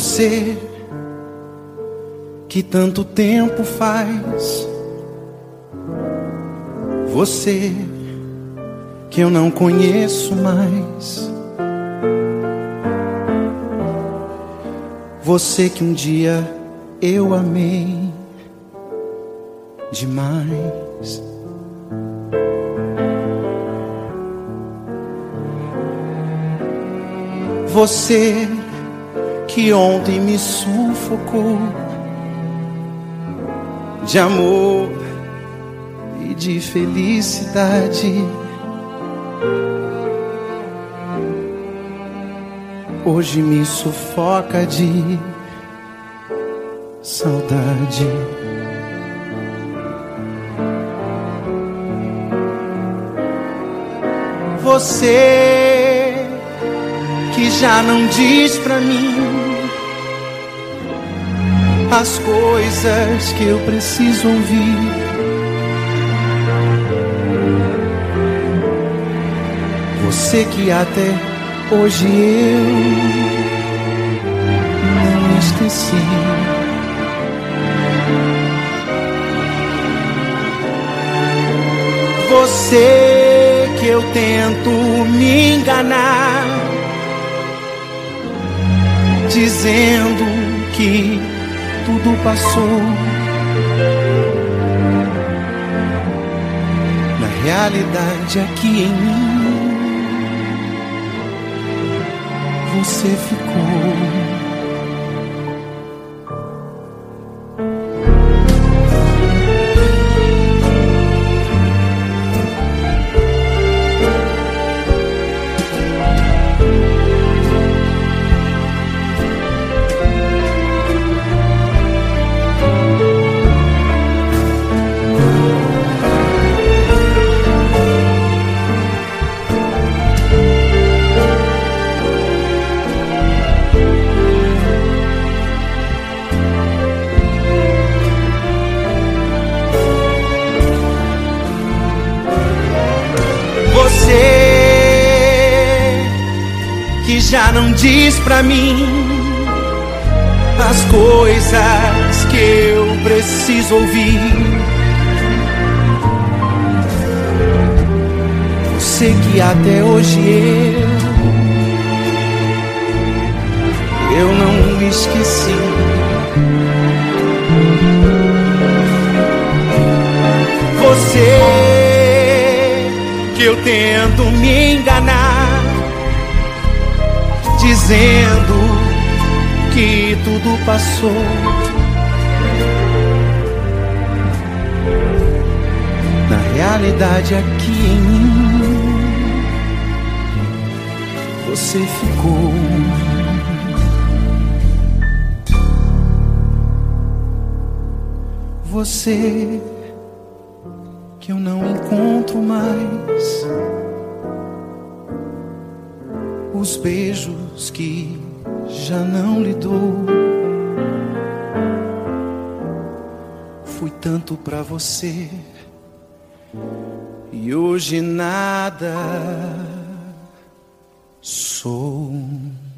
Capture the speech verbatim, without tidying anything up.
Você que tanto tempo faz, você que eu não conheço mais, você que um dia eu amei demais. Você que ontem me sufocou de amor e de felicidade, hoje me sufoca de saudade. Você que já não diz pra mim as coisas que eu preciso ouvir. Você que até hoje eu não esqueci. Você que eu tento me enganar, dizendo que tudo passou. Na realidade, aqui em mim você ficou. Que já não diz pra mim as coisas que eu preciso ouvir. Você que até hoje eu eu não esqueci. Você que eu tento me enganar, dizendo que tudo passou. Na realidade, aqui em mim você ficou. Você que eu não encontro mais, os beijos que já não lhe dou. Fui tanto pra você e hoje nada sou.